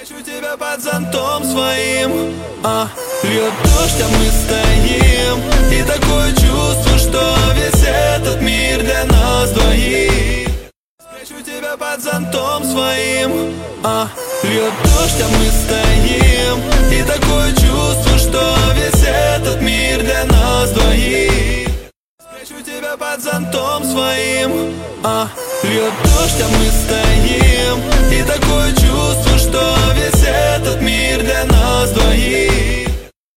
Спрячу тебя под зонтом своим, льет дождь, а мы стоим. И такое чувство, что весь этот мир для нас двоих. Спрячу тебя под зонтом своим, льет дождь, а мы стоим. И такое чувство, что весь этот мир для нас двоих. Спрячу тебя под зонтом своим, льет дождь, а мы стоим. И такое чувство, что весь этот мир для нас двоих.